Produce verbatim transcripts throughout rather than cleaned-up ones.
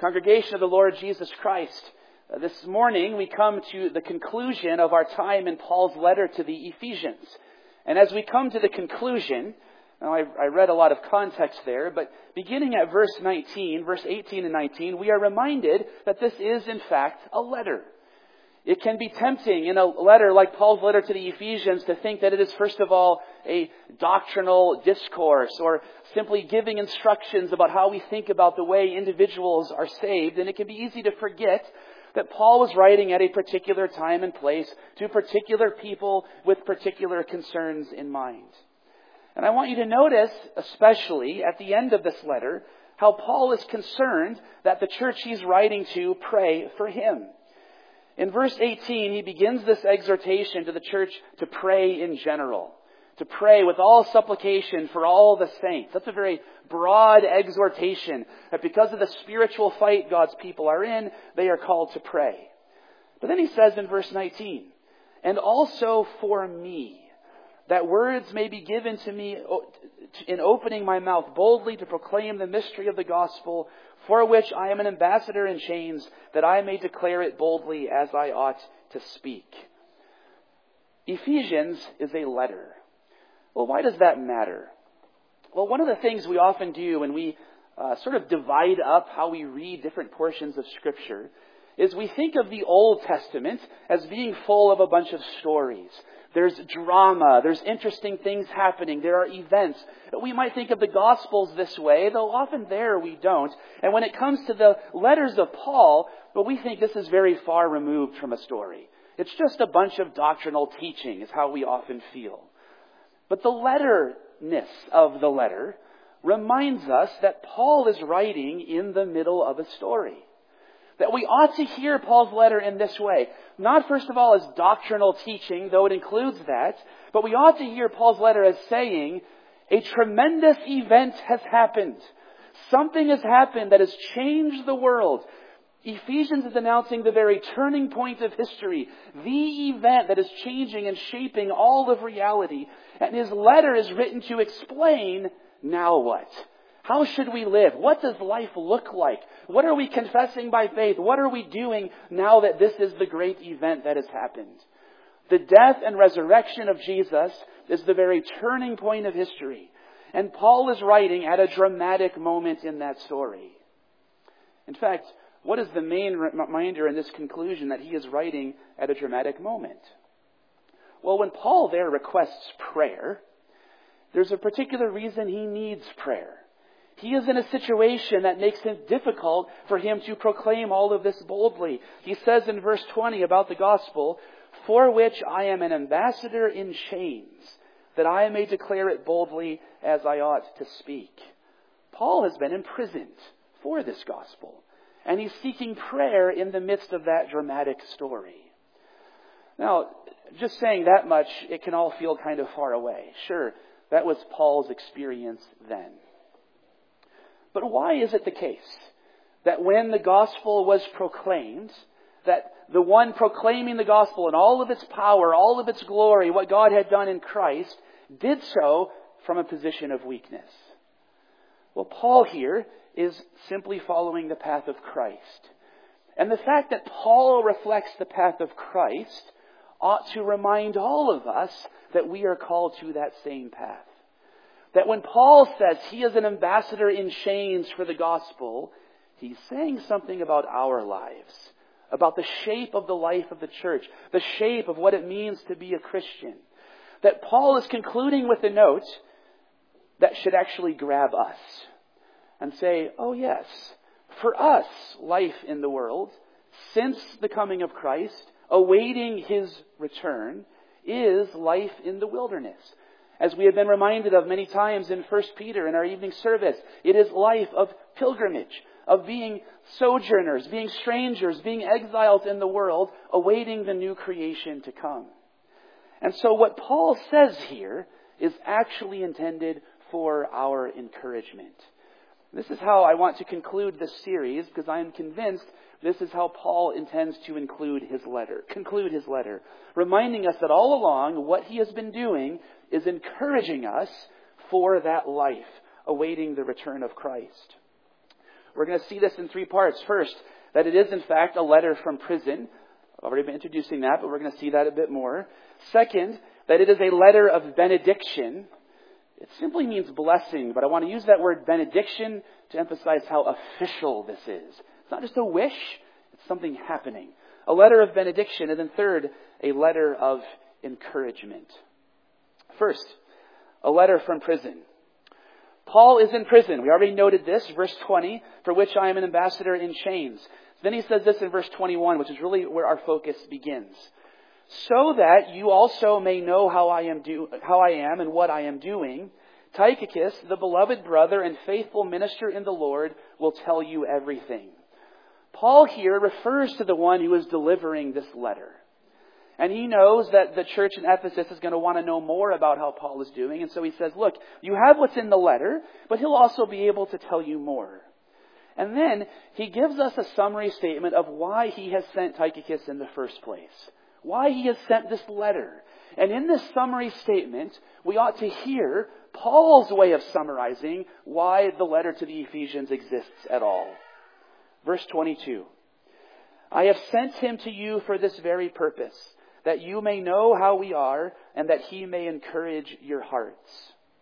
Congregation of the Lord Jesus Christ, uh, this morning we come to the conclusion of our time in Paul's letter to the Ephesians. And as we come to the conclusion, now I, I read a lot of context there, but beginning at verse nineteen, verse eighteen and nineteen, we are reminded that this is in fact a letter. It can be tempting in a letter like Paul's letter to the Ephesians to think that it is first of all a doctrinal discourse or simply giving instructions about how we think about the way individuals are saved. And it can be easy to forget that Paul was writing at a particular time and place to particular people with particular concerns in mind. And I want you to notice, especially at the end of this letter, how Paul is concerned that the church he's writing to pray for him. In verse eighteen, he begins this exhortation to the church to pray in general, to pray with all supplication for all the saints. That's a very broad exhortation that because of the spiritual fight God's people are in, they are called to pray. But then he says in verse nineteen, and also for me, that words may be given to me in opening my mouth boldly to proclaim the mystery of the gospel, for which I am an ambassador in chains, that I may declare it boldly as I ought to speak. Ephesians is a letter. Well, why does that matter? Well, one of the things we often do when we uh, sort of divide up how we read different portions of Scripture is we think of the Old Testament as being full of a bunch of stories. There's drama. There's interesting things happening. There are events. We might think of the Gospels this way, though often there we don't. And when it comes to the letters of Paul, well, we think this is very far removed from a story. It's just a bunch of doctrinal teaching is how we often feel. But the letterness of the letter reminds us that Paul is writing in the middle of a story. That we ought to hear Paul's letter in this way. Not first of all as doctrinal teaching, though it includes that, but we ought to hear Paul's letter as saying, a tremendous event has happened. Something has happened that has changed the world. Ephesians is announcing the very turning point of history, the event that is changing and shaping all of reality. And his letter is written to explain, now what? How should we live? What does life look like? What are we confessing by faith? What are we doing now that this is the great event that has happened? The death and resurrection of Jesus is the very turning point of history. And Paul is writing at a dramatic moment in that story. In fact, what is the main reminder in this conclusion that he is writing at a dramatic moment? Well, when Paul there requests prayer, there's a particular reason he needs prayer. He is in a situation that makes it difficult for him to proclaim all of this boldly. He says in verse twenty about the gospel, for which I am an ambassador in chains, that I may declare it boldly as I ought to speak. Paul has been imprisoned for this gospel, and he's seeking prayer in the midst of that dramatic story. Now, just saying that much, it can all feel kind of far away. Sure, that was Paul's experience then. But why is it the case that when the gospel was proclaimed, that the one proclaiming the gospel in all of its power, all of its glory, what God had done in Christ, did so from a position of weakness? Well, Paul here is simply following the path of Christ. And the fact that Paul reflects the path of Christ ought to remind all of us that we are called to that same path. That when Paul says he is an ambassador in chains for the gospel, he's saying something about our lives, about the shape of the life of the church, the shape of what it means to be a Christian. That Paul is concluding with a note that should actually grab us and say, oh yes, for us, life in the world, since the coming of Christ, awaiting his return, is life in the wilderness. As we have been reminded of many times in First Peter in our evening service, it is life of pilgrimage, of being sojourners, being strangers, being exiles in the world, awaiting the new creation to come. And so what Paul says here is actually intended for our encouragement. This is how I want to conclude this series, because I am convinced this is how Paul intends to include his letter, conclude his letter, reminding us that all along what he has been doing is encouraging us for that life, awaiting the return of Christ. we're going to see this in three parts. First, that it is in fact a letter from prison. I've already been introducing that, but we're going to see that a bit more. Second, that it is a letter of benediction. It simply means blessing, but I want to use that word benediction to emphasize how official this is. It's not just a wish, it's something happening. A letter of benediction, and then third, a letter of encouragement. First, a letter from prison. Paul is in prison. We already noted this, verse twenty, for which I am an ambassador in chains. Then he says this in verse twenty-one, which is really where our focus begins. So that you also may know how I am do, how I am and what I am doing, Tychicus, the beloved brother and faithful minister in the Lord, will tell you everything. Paul here refers to the one who is delivering this letter. And he knows that the church in Ephesus is going to want to know more about how Paul is doing. And so he says, look, you have what's in the letter, but he'll also be able to tell you more. And then he gives us a summary statement of why he has sent Tychicus in the first place. Why he has sent this letter. And in this summary statement, we ought to hear Paul's way of summarizing why the letter to the Ephesians exists at all. Verse twenty-two. I have sent him to you for this very purpose, that you may know how we are, and that he may encourage your hearts.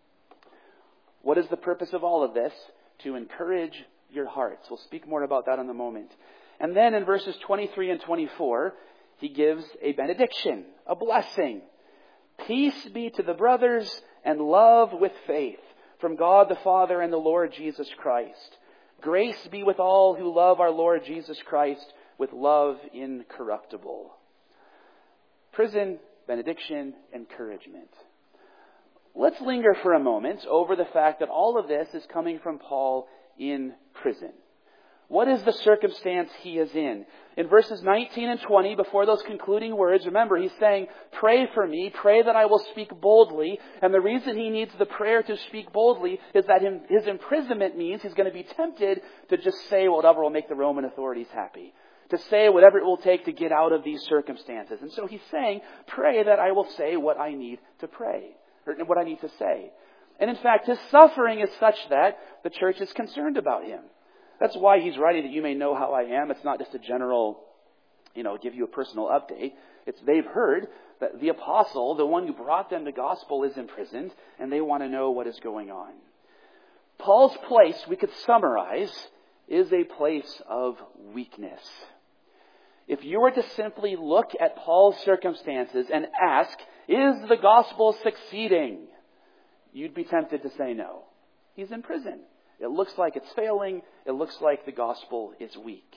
What is the purpose of all of this? To encourage your hearts. We'll speak more about that in a moment. And then in verses twenty-three and twenty-four, he gives a benediction, a blessing. Peace be to the brothers and love with faith from God the Father and the Lord Jesus Christ. Grace be with all who love our Lord Jesus Christ with love incorruptible. Prison, benediction, encouragement. Let's linger for a moment over the fact that all of this is coming from Paul in prison. What is the circumstance he is in? In verses nineteen and twenty, before those concluding words, remember, he's saying, pray for me, pray that I will speak boldly. And the reason he needs the prayer to speak boldly is that his imprisonment means he's going to be tempted to just say whatever will make the Roman authorities happy. To say whatever it will take to get out of these circumstances. And so he's saying, pray that I will say what I need to pray, or what I need to say. And in fact, his suffering is such that the church is concerned about him. That's why he's writing that you may know how I am. It's not just a general, you know, give you a personal update. It's they've heard that the apostle, the one who brought them the gospel, is imprisoned, and they want to know what is going on. Paul's place, we could summarize, is a place of weakness. If you were to simply look at Paul's circumstances and ask, is the gospel succeeding? You'd be tempted to say no. He's in prison. It looks like it's failing. It looks like the gospel is weak.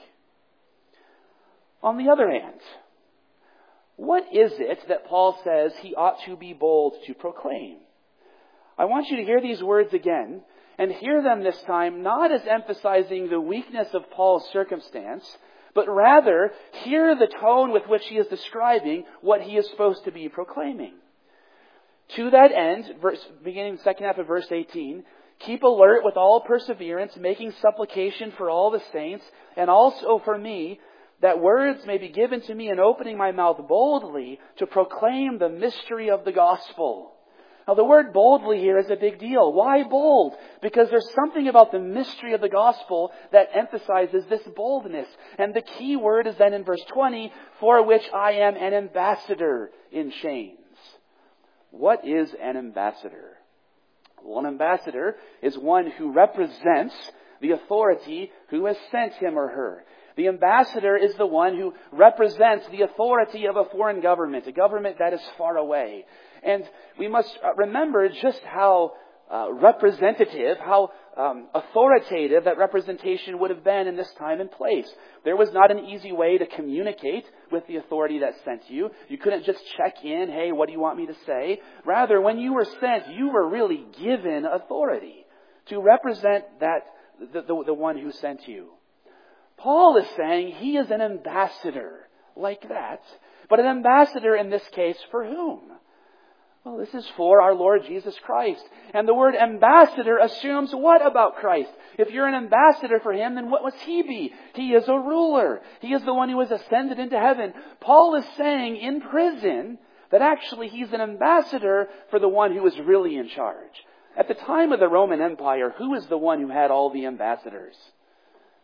On the other hand, what is it that Paul says he ought to be bold to proclaim? I want you to hear these words again, and hear them this time not as emphasizing the weakness of Paul's circumstance, but rather hear the tone with which he is describing what he is supposed to be proclaiming. To that end, verse, beginning the second half of verse eighteen, keep alert with all perseverance, making supplication for all the saints, and also for me, that words may be given to me in opening my mouth boldly to proclaim the mystery of the gospel. Now the word boldly here is a big deal. Why bold? Because there's something about the mystery of the gospel that emphasizes this boldness. And the key word is then in verse twenty, for which I am an ambassador in chains. What is an ambassador? Well, an ambassador is one who represents the authority who has sent him or her. The ambassador is the one who represents the authority of a foreign government, a government that is far away. And we must remember just how uh, representative, how um, authoritative that representation would have been in this time and place. There was not an easy way to communicate with the authority that sent you. You couldn't just check in, hey, what do you want me to say? Rather, when you were sent, you were really given authority to represent that the, the, the one who sent you. Paul is saying he is an ambassador like that. But an ambassador in this case for whom? Well, this is for our Lord Jesus Christ. And the word ambassador assumes what about Christ? If you're an ambassador for him, then what must he be? He is a ruler. He is the one who has ascended into heaven. Paul is saying in prison that actually he's an ambassador for the one who is really in charge. At the time of the Roman Empire, who is the one who had all the ambassadors?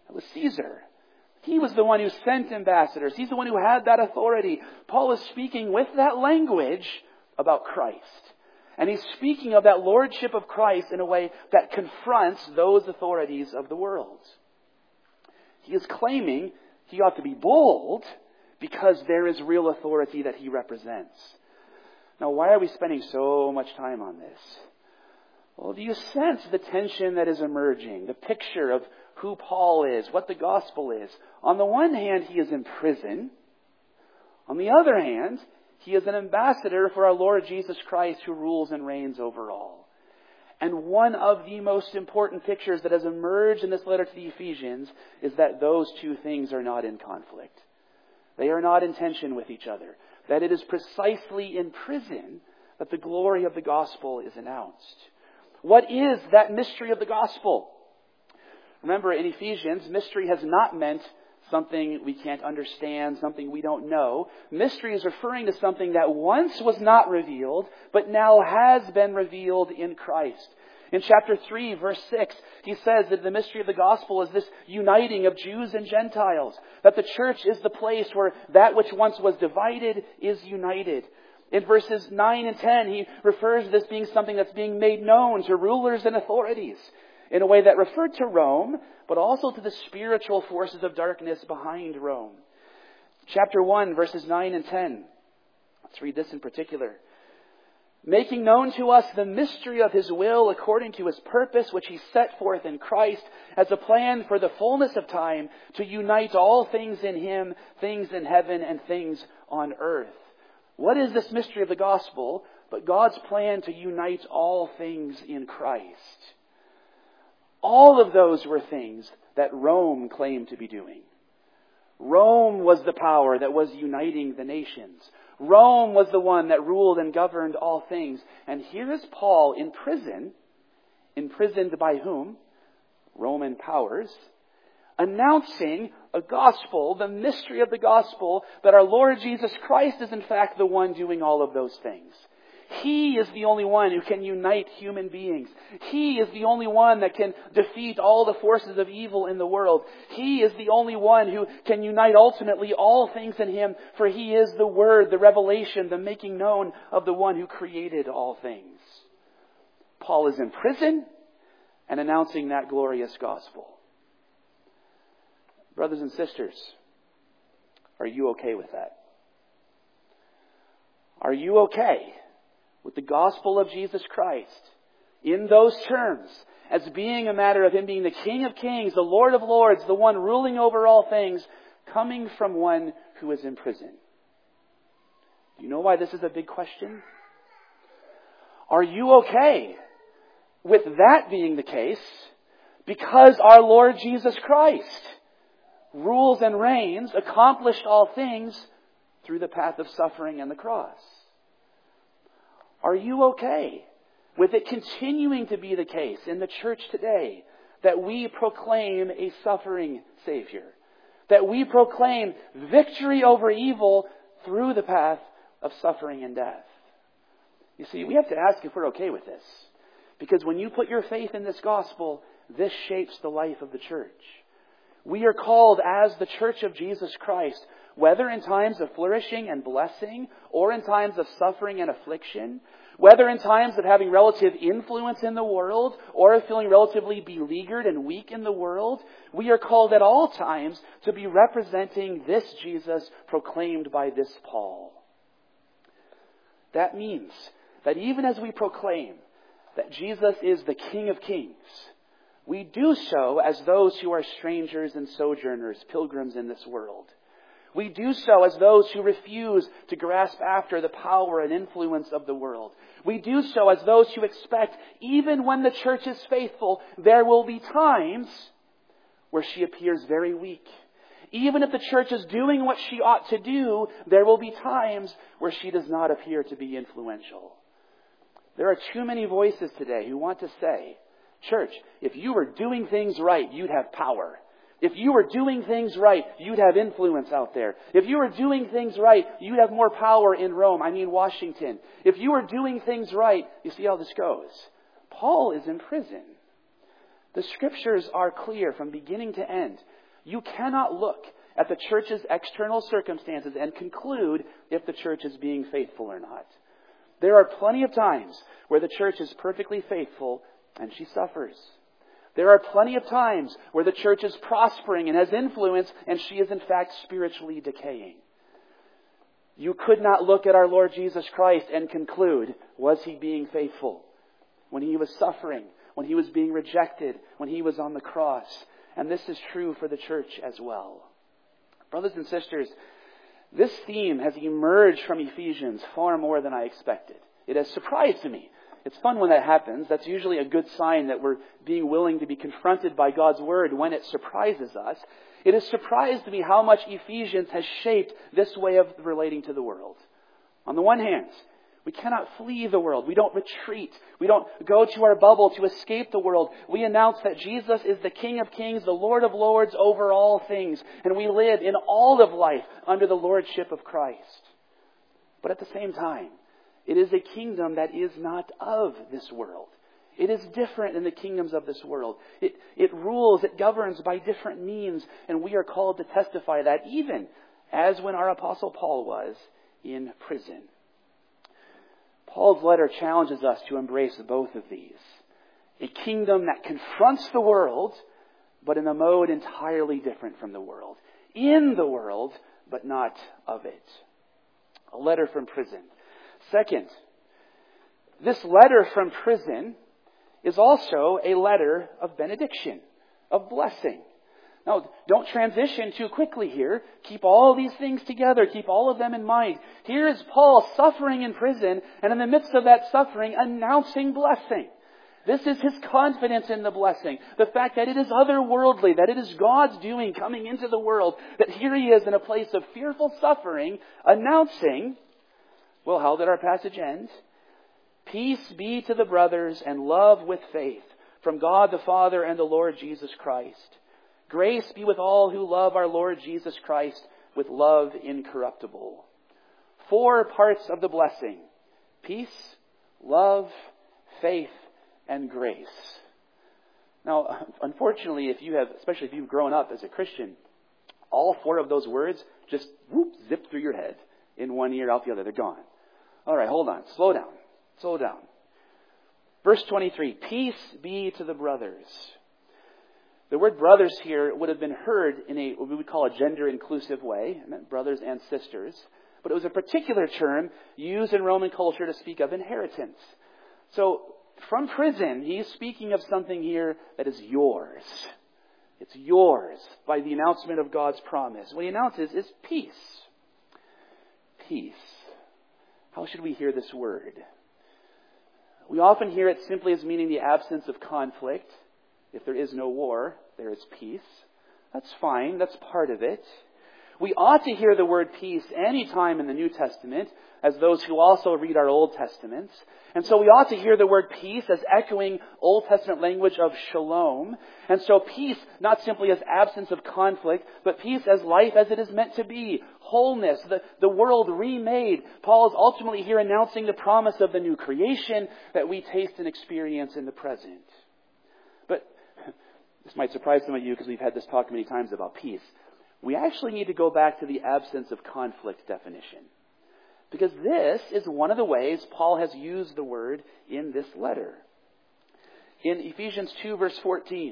That was Caesar. He was the one who sent ambassadors. He's the one who had that authority. Paul is speaking with that language about Christ. And he's speaking of that lordship of Christ in a way that confronts those authorities of the world. He is claiming he ought to be bold because there is real authority that he represents. Now, why are we spending so much time on this? Well, do you sense the tension that is emerging? The picture of who Paul is, what the gospel is. On the one hand, he is in prison. On the other hand, he is an ambassador for our Lord Jesus Christ who rules and reigns over all. And one of the most important pictures that has emerged in this letter to the Ephesians is that those two things are not in conflict. They are not in tension with each other. That it is precisely in prison that the glory of the gospel is announced. What is that mystery of the gospel? Remember, in Ephesians, mystery has not meant something we can't understand, something we don't know. Mystery is referring to something that once was not revealed, but now has been revealed in Christ. In chapter three, verse six, he says that the mystery of the gospel is this uniting of Jews and Gentiles. That the church is the place where that which once was divided is united. In verses nine and ten, he refers to this being something that's being made known to rulers and authorities in a way that referred to Rome, but also to the spiritual forces of darkness behind Rome. Chapter one, verses nine and ten. Let's read this in particular. Making known to us the mystery of His will according to His purpose, which He set forth in Christ as a plan for the fullness of time to unite all things in Him, things in heaven and things on earth. What is this mystery of the gospel but God's plan to unite all things in Christ? All of those were things that Rome claimed to be doing. Rome was the power that was uniting the nations. Rome was the one that ruled and governed all things. And here is Paul in prison, imprisoned by whom? Roman powers, announcing a gospel, the mystery of the gospel, that our Lord Jesus Christ is in fact the one doing all of those things. He is the only one who can unite human beings. He is the only one that can defeat all the forces of evil in the world. He is the only one who can unite ultimately all things in Him, for He is the Word, the revelation, the making known of the one who created all things. Paul is in prison and announcing that glorious gospel. Brothers and sisters, are you okay with that? Are you okay with the gospel of Jesus Christ in those terms as being a matter of Him being the King of Kings, the Lord of Lords, the one ruling over all things, coming from one who is in prison? Do you know why this is a big question? Are you okay with that being the case because our Lord Jesus Christ rules and reigns, accomplished all things through the path of suffering and the cross? Are you okay with it continuing to be the case in the church today that we proclaim a suffering Savior? That we proclaim victory over evil through the path of suffering and death? You see, we have to ask if we're okay with this. Because when you put your faith in this gospel, this shapes the life of the church. We are called as the church of Jesus Christ, whether in times of flourishing and blessing, or in times of suffering and affliction, whether in times of having relative influence in the world, or of feeling relatively beleaguered and weak in the world, we are called at all times to be representing this Jesus proclaimed by this Paul. That means that even as we proclaim that Jesus is the King of Kings, we do so as those who are strangers and sojourners, pilgrims in this world. We do so as those who refuse to grasp after the power and influence of the world. We do so as those who expect, even when the church is faithful, there will be times where she appears very weak. Even if the church is doing what she ought to do, there will be times where she does not appear to be influential. There are too many voices today who want to say, church, if you were doing things right, you'd have power. If you were doing things right, you'd have influence out there. If you were doing things right, you'd have more power in Rome, I mean Washington. If you were doing things right, you see how this goes. Paul is in prison. The Scriptures are clear from beginning to end. You cannot look at the church's external circumstances and conclude if the church is being faithful or not. There are plenty of times where the church is perfectly faithful and she suffers. There are plenty of times where the church is prospering and has influence and she is in fact spiritually decaying. You could not look at our Lord Jesus Christ and conclude, was he being faithful when he was suffering, when he was being rejected, when he was on the cross? And this is true for the church as well. Brothers and sisters, this theme has emerged from Ephesians far more than I expected. It has surprised me. It's fun when that happens. That's usually a good sign that we're being willing to be confronted by God's Word when it surprises us. It has surprised me how much Ephesians has shaped this way of relating to the world. On the one hand, we cannot flee the world. We don't retreat. We don't go to our bubble to escape the world. We announce that Jesus is the King of Kings, the Lord of Lords over all things. And we live in all of life under the lordship of Christ. But at the same time, it is a kingdom that is not of this world. It is different than the kingdoms of this world. It, it rules, it governs by different means. And we are called to testify that, even as when our Apostle Paul was in prison. Paul's letter challenges us to embrace both of these. A kingdom that confronts the world, but in a mode entirely different from the world. In the world, but not of it. A letter from prison. Second, this letter from prison is also a letter of benediction, of blessing. Now, don't transition too quickly here. Keep all these things together. Keep all of them in mind. Here is Paul suffering in prison, and in the midst of that suffering, announcing blessing. This is his confidence in the blessing. The fact that it is otherworldly, that it is God's doing coming into the world, that here he is in a place of fearful suffering, announcing, well, how did our passage end? Peace be to the brothers and love with faith from God the Father and the Lord Jesus Christ. Grace be with all who love our Lord Jesus Christ with love incorruptible. Four parts of the blessing. Peace, love, faith, and grace. Now, unfortunately, if you have, especially if you've grown up as a Christian, all four of those words just whoop, zip through your head. In one ear, out the other. They're gone. All right, hold on. Slow down. Slow down. Verse twenty-three. Peace be to the brothers. The word brothers here would have been heard in a what we would call a gender-inclusive way. It meant brothers and sisters. But it was a particular term used in Roman culture to speak of inheritance. So, from prison, he's speaking of something here that is yours. It's yours by the announcement of God's promise. What he announces is peace. Peace. How should we hear this word? We often hear it simply as meaning the absence of conflict. If there is no war, there is peace. That's fine. That's part of it. We ought to hear the word peace any time in the New Testament as those who also read our Old Testaments. And so we ought to hear the word peace as echoing Old Testament language of shalom. And so peace, not simply as absence of conflict, but peace as life as it is meant to be. Wholeness, the, the world remade. Paul is ultimately here announcing the promise of the new creation that we taste and experience in the present. But this might surprise some of you because we've had this talk many times about peace. We actually need to go back to the absence of conflict definition. Because this is one of the ways Paul has used the word in this letter. In Ephesians two, verse fourteen.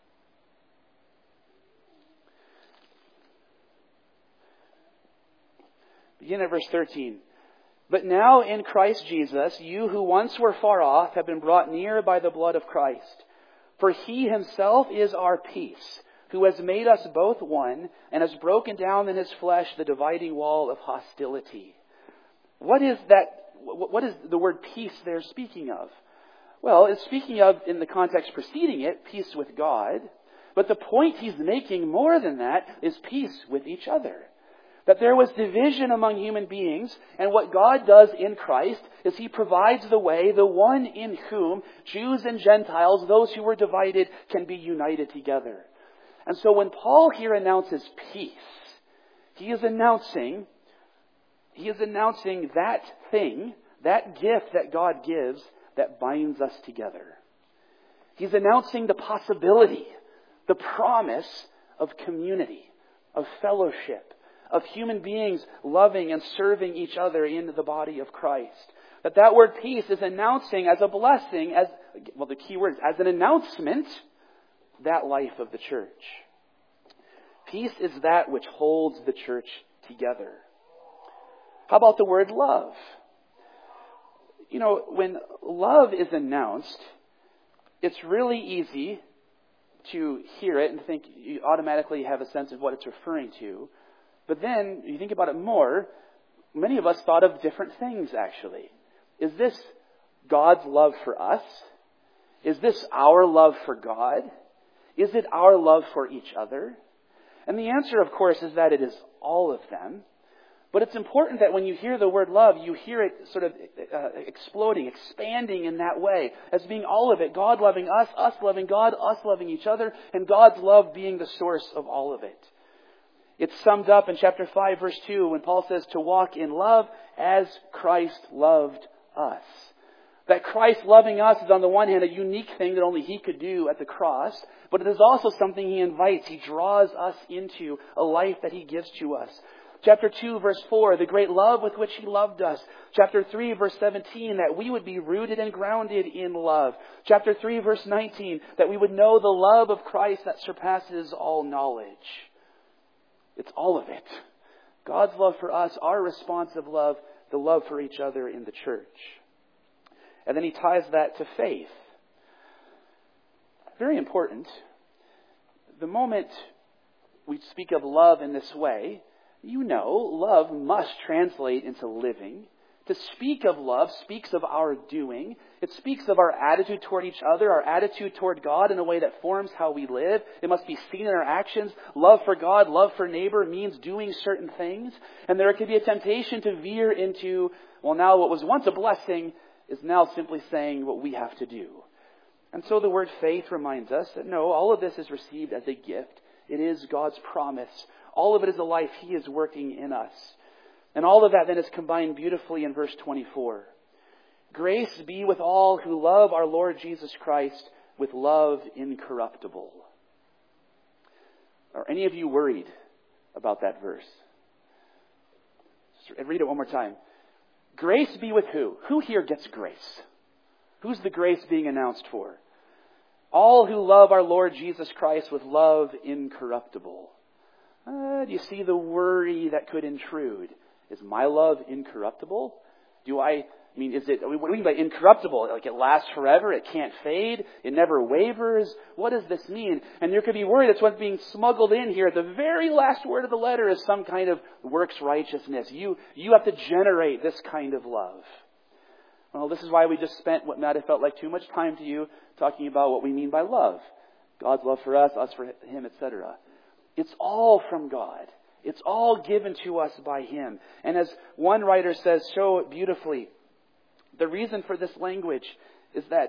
Begin at verse thirteen. But now in Christ Jesus, you who once were far off have been brought near by the blood of Christ. For he himself is our peace, who has made us both one and has broken down in his flesh the dividing wall of hostility. What is that? What is the word peace they're speaking of? Well, it's speaking of, in the context preceding it, peace with God. But the point he's making more than that is peace with each other. That there was division among human beings, and what God does in Christ is he provides the way, the one in whom Jews and Gentiles, those who were divided, can be united together. And so when Paul here announces peace, he is announcing He is announcing that thing, that gift that God gives that binds us together. He's announcing the possibility, the promise of community, of fellowship, of human beings loving and serving each other in the body of Christ. That that word peace is announcing as a blessing, as, well, the key word is as an announcement, that life of the church. Peace is that which holds the church together. How about the word love? You know, when love is announced, it's really easy to hear it and think you automatically have a sense of what it's referring to. But then, you think about it more, many of us thought of different things, actually. Is this God's love for us? Is this our love for God? Is it our love for each other? And the answer, of course, is that it is all of them. But it's important that when you hear the word love, you hear it sort of uh, exploding, expanding in that way, as being all of it. God loving us, us loving God, us loving each other, and God's love being the source of all of it. It's summed up in chapter five, verse two, when Paul says to walk in love as Christ loved us. That Christ loving us is on the one hand a unique thing that only He could do at the cross, but it is also something He invites. He draws us into a life that He gives to us. Chapter two, verse four, the great love with which He loved us. Chapter three, verse seventeen, that we would be rooted and grounded in love. Chapter three, verse nineteen, that we would know the love of Christ that surpasses all knowledge. It's all of it. God's love for us, our responsive love, the love for each other in the church. And then he ties that to faith. Very important. The moment we speak of love in this way, you know, love must translate into living. To speak of love speaks of our doing. It speaks of our attitude toward each other, our attitude toward God in a way that forms how we live. It must be seen in our actions. Love for God, love for neighbor means doing certain things. And there could be a temptation to veer into, well, now what was once a blessing is now simply saying what we have to do. And so the word faith reminds us that no, all of this is received as a gift. It is God's promise. All of it is a life He is working in us. And all of that then is combined beautifully in verse twenty-four. Grace be with all who love our Lord Jesus Christ with love incorruptible. Are any of you worried about that verse? Just read it one more time. Grace be with who? Who here gets grace? Who's the grace being announced for? All who love our Lord Jesus Christ with love incorruptible. Uh, do you see the worry that could intrude? Is my love incorruptible? Do I, I mean, is it, what do we mean by incorruptible? Like it lasts forever? It can't fade? It never wavers? What does this mean? And there could be worry that's what's being smuggled in here. The very last word of the letter is some kind of works righteousness. You, you have to generate this kind of love. Well, this is why we just spent what might have felt like too much time to you talking about what we mean by love. God's love for us, us for Him, et cetera. It's all from God. It's all given to us by Him. And as one writer says so beautifully, the reason for this language is that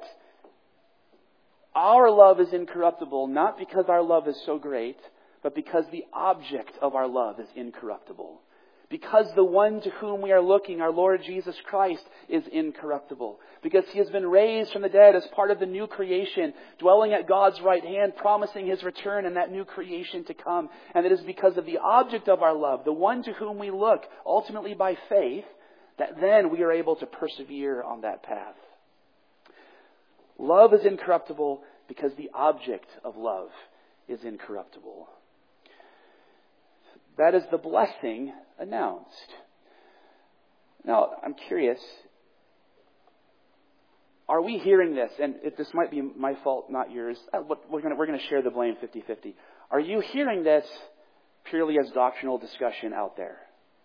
our love is incorruptible, not because our love is so great, but because the object of our love is incorruptible. Because the one to whom we are looking, our Lord Jesus Christ, is incorruptible. Because He has been raised from the dead as part of the new creation, dwelling at God's right hand, promising His return and that new creation to come. And it is because of the object of our love, the one to whom we look, ultimately by faith, that then we are able to persevere on that path. Love is incorruptible because the object of love is incorruptible. That is the blessing announced. Now, I'm curious, are we hearing this? And if this might be my fault, not yours. We're going to, we're going to share the blame fifty-fifty. Are you hearing this purely as doctrinal discussion out there?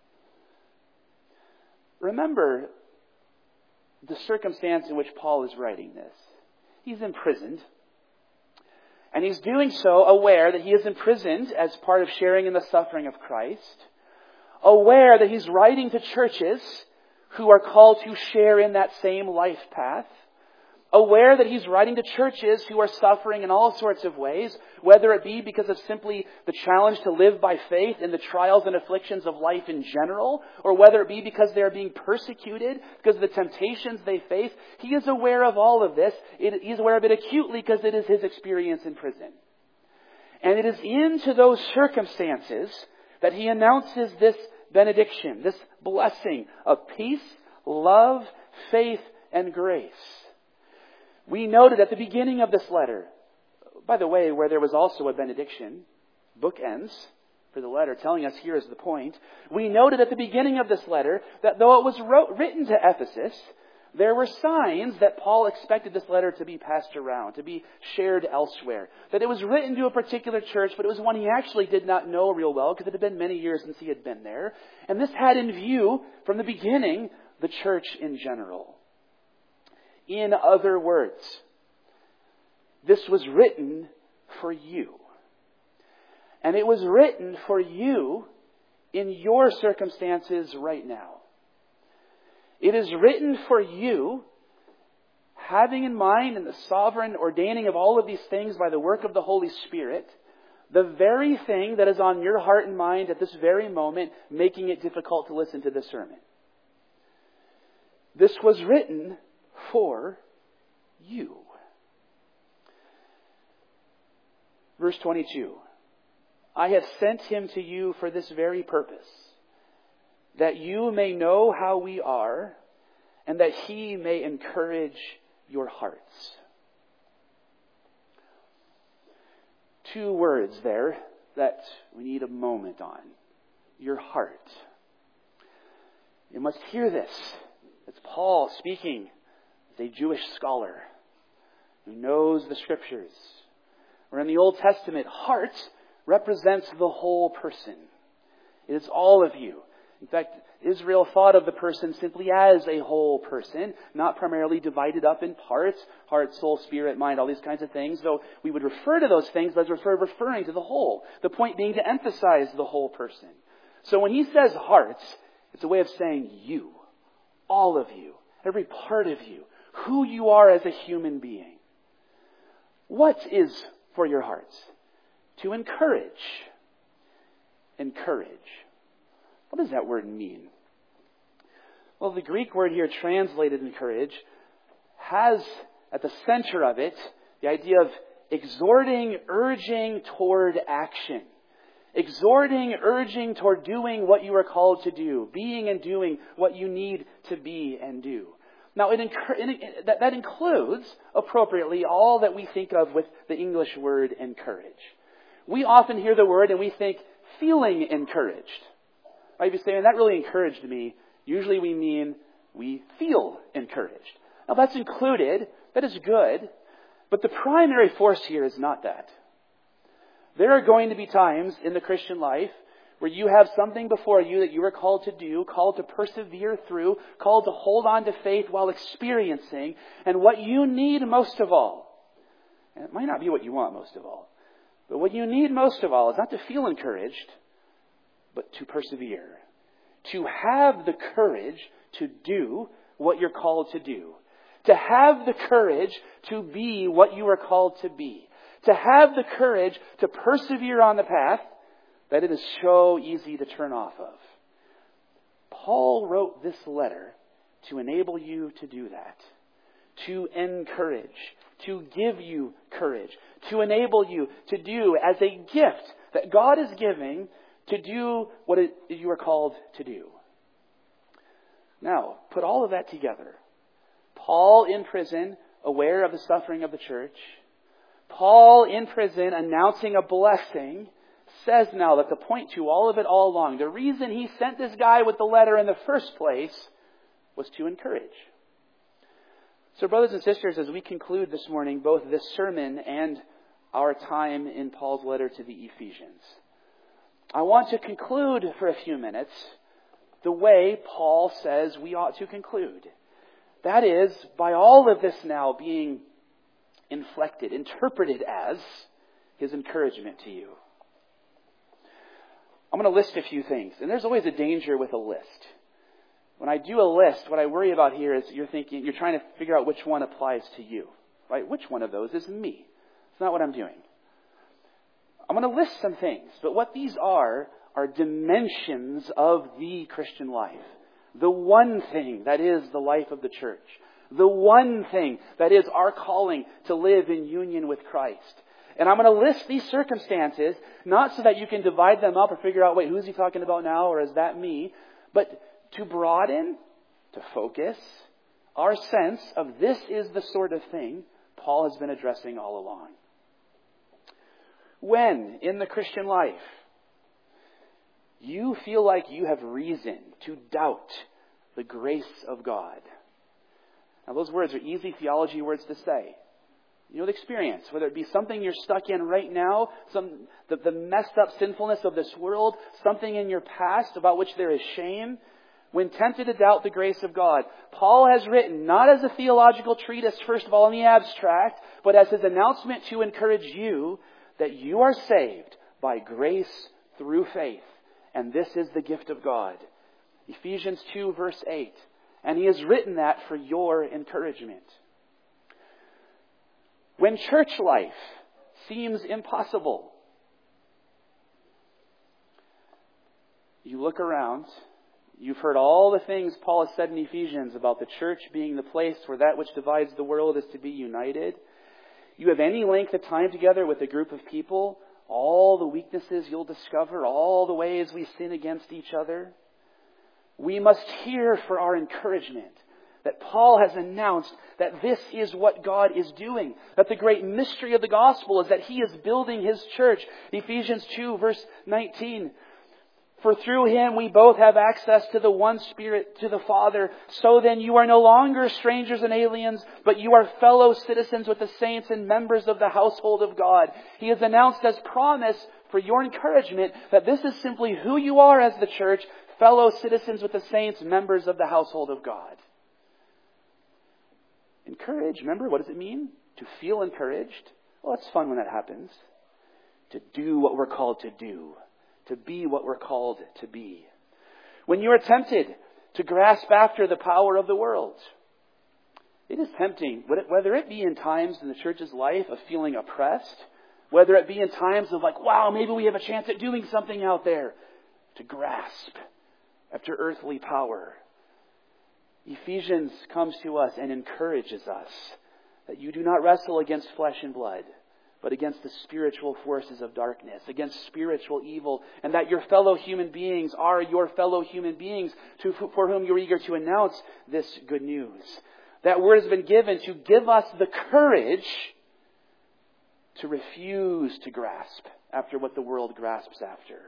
Remember the circumstance in which Paul is writing this. He's imprisoned. And he's doing so aware that he is imprisoned as part of sharing in the suffering of Christ. Aware that he's writing to churches who are called to share in that same life path. aware that he's writing to churches who are suffering in all sorts of ways, whether it be because of simply the challenge to live by faith in the trials and afflictions of life in general, or whether it be because they are being persecuted because of the temptations they face. He is aware of all of this. It, he's aware of it acutely because it is his experience in prison. And it is into those circumstances that he announces this benediction, this blessing of peace, love, faith, and grace. We noted at the beginning of this letter, by the way, where there was also a benediction, bookends for the letter, telling us here is the point. We noted at the beginning of this letter that though it was wrote, written to Ephesus, there were signs that Paul expected this letter to be passed around, to be shared elsewhere. That it was written to a particular church, but it was one he actually did not know real well because it had been many years since he had been there. And this had in view, from the beginning, the church in general. In other words, this was written for you. And it was written for you in your circumstances right now. It is written for you, having in mind in the sovereign ordaining of all of these things by the work of the Holy Spirit, the very thing that is on your heart and mind at this very moment, making it difficult to listen to this sermon. This was written for you. Verse twenty-two. I have sent him to you for this very purpose, that you may know how we are, and that he may encourage your hearts. Two words there that we need a moment on. Your heart. You must hear this. It's Paul speaking as a Jewish scholar who knows the Scriptures. Where in the Old Testament, heart represents the whole person. It is all of you. In fact, Israel thought of the person simply as a whole person, not primarily divided up in parts, heart, soul, spirit, mind, all these kinds of things. Though we would refer to those things as refer, referring to the whole. The point being to emphasize the whole person. So when he says hearts, it's a way of saying you. All of you. Every part of you. Who you are as a human being. What is for your hearts? To encourage. Encourage. What does that word mean? Well, the Greek word here translated encourage has at the center of it the idea of exhorting, urging toward action. Exhorting, urging toward doing what you are called to do. Being and doing what you need to be and do. Now, it, it, that, that includes, appropriately, all that we think of with the English word encourage. We often hear the word and we think feeling encouraged. Might be saying, that really encouraged me. Usually we mean we feel encouraged. Now that's included. That is good. But the primary force here is not that. There are going to be times in the Christian life where you have something before you that you are called to do, called to persevere through, called to hold on to faith while experiencing. And what you need most of all, and it might not be what you want most of all, but what you need most of all is not to feel encouraged, but to persevere. To have the courage to do what you're called to do. To have the courage to be what you are called to be. To have the courage to persevere on the path that it is so easy to turn off of. Paul wrote this letter to enable you to do that. To encourage. To give you courage. To enable you to do as a gift that God is giving to do what it, you are called to do. Now, put all of that together. Paul in prison, aware of the suffering of the church. Paul in prison, announcing a blessing, says now that the point to all of it all along, the reason he sent this guy with the letter in the first place was to encourage. So brothers and sisters, as we conclude this morning, both this sermon and our time in Paul's letter to the Ephesians, I want to conclude for a few minutes the way Paul says we ought to conclude. That is, by all of this now being inflected, interpreted as his encouragement to you. I'm going to list a few things. And there's always a danger with a list. When I do a list, what I worry about here is you're thinking, you're trying to figure out which one applies to you. Right? Which one of those is me? It's not what I'm doing. I'm going to list some things, but what these are are dimensions of the Christian life. The one thing that is the life of the church. The one thing that is our calling to live in union with Christ. And I'm going to list these circumstances, not so that you can divide them up or figure out, wait, who's he talking about now, or is that me? But to broaden, to focus our sense of this is the sort of thing Paul has been addressing all along. When, in the Christian life, you feel like you have reason to doubt the grace of God. Now, those words are easy theology words to say. You know the experience, whether it be something you're stuck in right now, some the, the messed up sinfulness of this world, something in your past about which there is shame. When tempted to doubt the grace of God, Paul has written, not as a theological treatise, first of all, in the abstract, but as his announcement to encourage you that you are saved by grace through faith. And this is the gift of God. Ephesians two, verse eight. And he has written that for your encouragement. When church life seems impossible, you look around, you've heard all the things Paul has said in Ephesians about the church being the place where that which divides the world is to be united. You have any length of time together with a group of people, all the weaknesses you'll discover, all the ways we sin against each other. We must hear for our encouragement that Paul has announced that this is what God is doing. That the great mystery of the gospel is that he is building his church. Ephesians two, verse nineteen. For through him we both have access to the one Spirit, to the Father. So then you are no longer strangers and aliens, but you are fellow citizens with the saints and members of the household of God. He has announced as promise for your encouragement that this is simply who you are as the church, fellow citizens with the saints, members of the household of God. Encourage, remember, what does it mean? To feel encouraged. Well, it's fun when that happens. To do what we're called to do. To be what we're called to be. When you are tempted to grasp after the power of the world, it is tempting, whether it be in times in the church's life of feeling oppressed, whether it be in times of like, wow, maybe we have a chance at doing something out there, to grasp after earthly power. Ephesians comes to us and encourages us that you do not wrestle against flesh and blood, but against the spiritual forces of darkness, against spiritual evil, and that your fellow human beings are your fellow human beings to, for whom you're eager to announce this good news. That word has been given to give us the courage to refuse to grasp after what the world grasps after.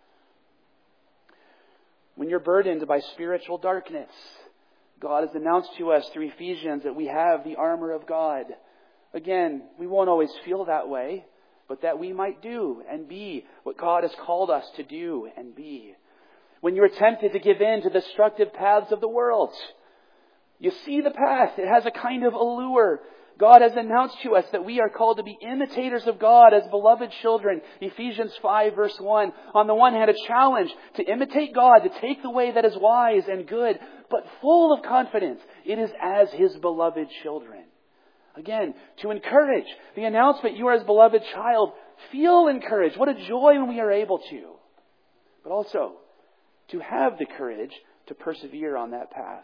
When you're burdened by spiritual darkness, God has announced to us through Ephesians that we have the armor of God. Again, we won't always feel that way, but that we might do and be what God has called us to do and be. When you're tempted to give in to the destructive paths of the world, you see the path. It has a kind of allure. God has announced to us that we are called to be imitators of God as beloved children. Ephesians five verse one. On the one hand, a challenge to imitate God, to take the way that is wise and good, but full of confidence. It is as His beloved children. Again, to encourage the announcement you are His beloved child. Feel encouraged. What a joy when we are able to. But also to have the courage to persevere on that path.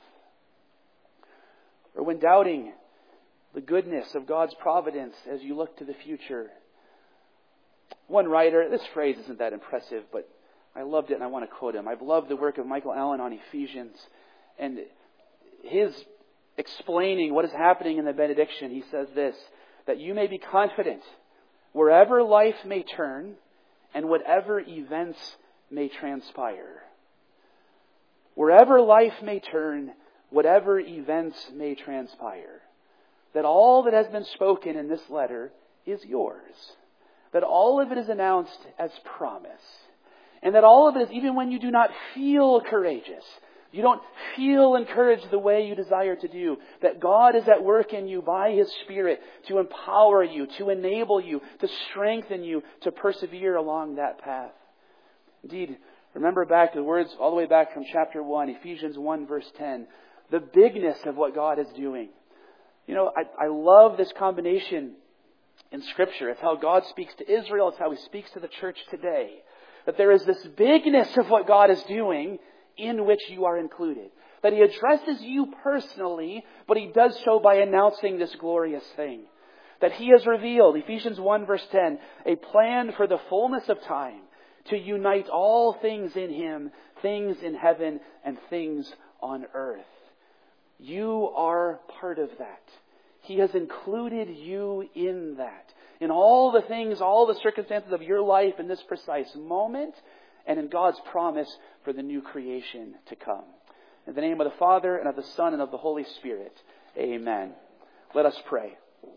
Or when doubting the goodness of God's providence as you look to the future. One writer, this phrase isn't that impressive, but I loved it and I want to quote him. I've loved the work of Michael Allen on Ephesians and his explaining what is happening in the benediction. He says this, that you may be confident wherever life may turn and whatever events may transpire. Wherever life may turn, whatever events may transpire. That all that has been spoken in this letter is yours. That all of it is announced as promise. And that all of it is, even when you do not feel courageous, you don't feel encouraged the way you desire to do, that God is at work in you by His Spirit to empower you, to enable you, to strengthen you, to persevere along that path. Indeed, Remember back the words all the way back from chapter one, Ephesians one verse ten. The bigness of what God is doing. You know, I, I love this combination in Scripture. It's how God speaks to Israel. It's how He speaks to the church today. That there is this bigness of what God is doing in which you are included. That He addresses you personally, but He does so by announcing this glorious thing. That He has revealed, Ephesians one verse ten, a plan for the fullness of time to unite all things in Him, things in heaven and things on earth. You are part of that. He has included you in that. In all the things, all the circumstances of your life in this precise moment, and in God's promise for the new creation to come. In the name of the Father, and of the Son, and of the Holy Spirit. Amen. Let us pray.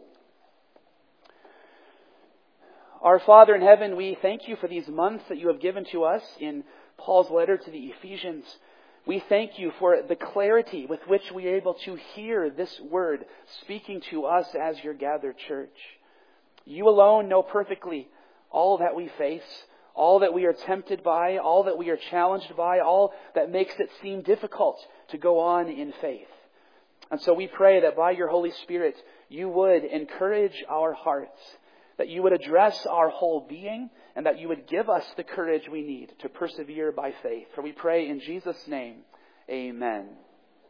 Our Father in heaven, we thank You for these months that You have given to us in Paul's letter to the Ephesians. We thank You for the clarity with which we are able to hear this word speaking to us as Your gathered church. You alone know perfectly all that we face, all that we are tempted by, all that we are challenged by, all that makes it seem difficult to go on in faith. And so we pray that by Your Holy Spirit, You would encourage our hearts, that You would address our whole being, and that You would give us the courage we need to persevere by faith. For we pray in Jesus' name, amen.